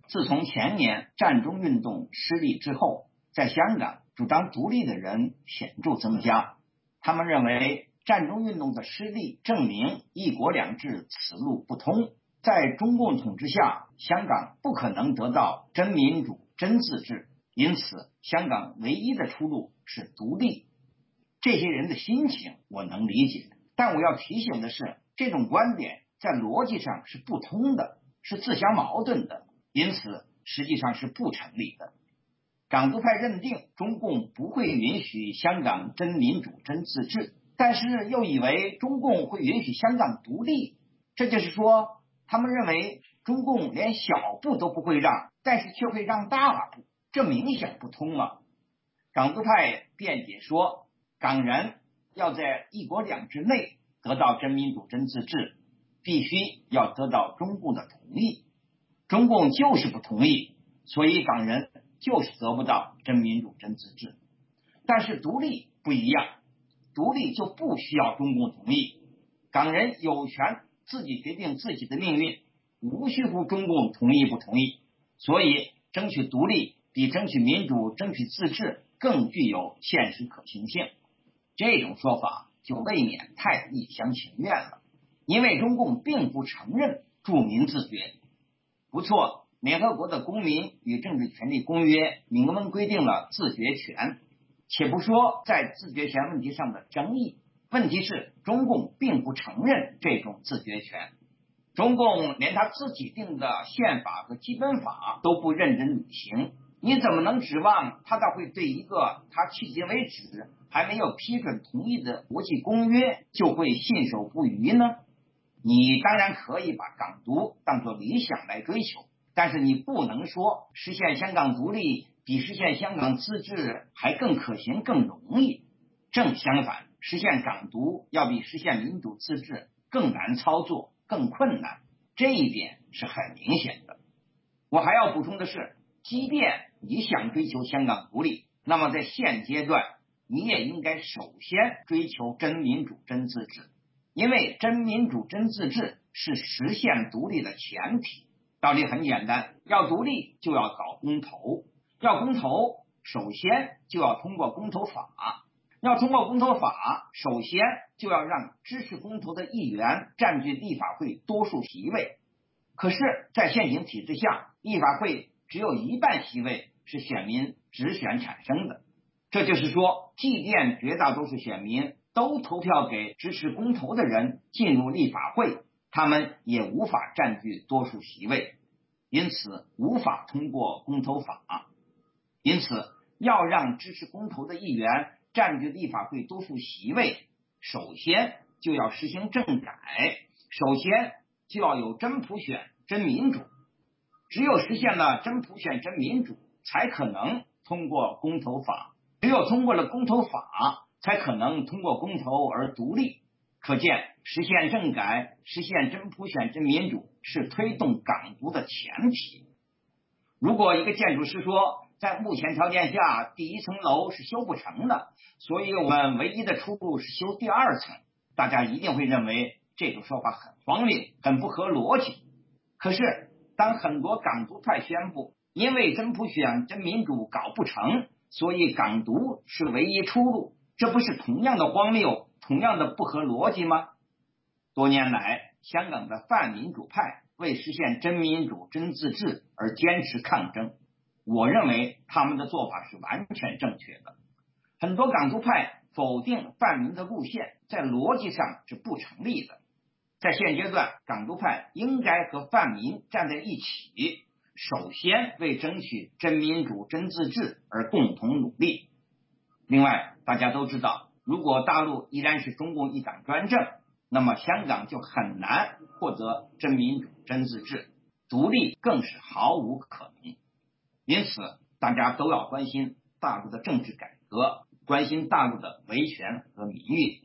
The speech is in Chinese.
自从前年占中运动失利之后，在香港主张独立的人显著增加。他们认为占中运动的失利证明一国两制此路不通，在中共统治下，香港不可能得到真民主、真自治，因此香港唯一的出路是独立。这些人的心情我能理解，但我要提醒的是，这种观点在逻辑上是不通的，是自相矛盾的，因此实际上是不成立的。港独派认定中共不会允许香港真民主、真自治，但是又以为中共会允许香港独立，这就是说，他们认为中共连小步都不会让，但是却会让大步，这明显不通了。港独派辩解说，港人要在一国两制内得到真民主、真自治，必须要得到中共的同意，中共就是不同意，所以港人就是得不到真民主、真自治。但是独立不一样，独立就不需要中共同意，港人有权自己决定自己的命运，无需乎中共同意不同意，所以争取独立比争取民主、争取自治更具有现实可行性。这种说法就未免太一厢情愿了，因为中共并不承认住民自决。不错，联合国的公民与政治权利公约明文规定了自决权，且不说在自决权问题上的争议，问题是中共并不承认这种自决权，中共连他自己定的宪法和基本法都不认真履行，你怎么能指望他倒会对一个他迄今为止还没有批准同意的国际公约就会信守不渝呢？你当然可以把港独当作理想来追求，但是你不能说实现香港独立比实现香港自治还更可行、更容易。正相反，实现港独要比实现民主自治更难操作、更困难，这一点是很明显的。我还要补充的是，即便你想追求香港独立，那么在现阶段你也应该首先追求真民主、真自治，因为真民主、真自治是实现独立的前提。道理很简单，要独立就要搞公投，要公投首先就要通过公投法，要通过公投法首先就要让支持公投的议员占据立法会多数席位。可是在现行体制下，立法会只有一半席位是选民直选产生的，这就是说，即便绝大多数选民都投票给支持公投的人进入立法会，他们也无法占据多数席位，因此无法通过公投法。因此要让支持公投的议员占据立法会多数席位，首先就要实行政改，首先就要有真普选、真民主。只有实现了真普选、真民主，才可能通过公投法，只有通过了公投法，才可能通过公投而独立。可见实现政改、实现真普选、真民主是推动港独的前提。如果一个建筑师说，在目前条件下，第一层楼是修不成的，所以我们唯一的出路是修第二层，大家一定会认为这种说法很荒谬，很不合逻辑。可是当很多港独派宣布，因为真普选、真民主搞不成，所以港独是唯一出路，这不是同样的荒谬，同样的不合逻辑吗？多年来，香港的泛民主派为实现真民主、真自治而坚持抗争，我认为他们的做法是完全正确的。很多港独派否定泛民的路线，在逻辑上是不成立的。在现阶段，港独派应该和泛民站在一起，首先为争取真民主、真自治而共同努力。另外，大家都知道，如果大陆依然是中共一党专政，那么香港就很难获得真民主、真自治，独立更是毫无可能。因此，大家都要关心大陆的政治改革，关心大陆的维权和民运。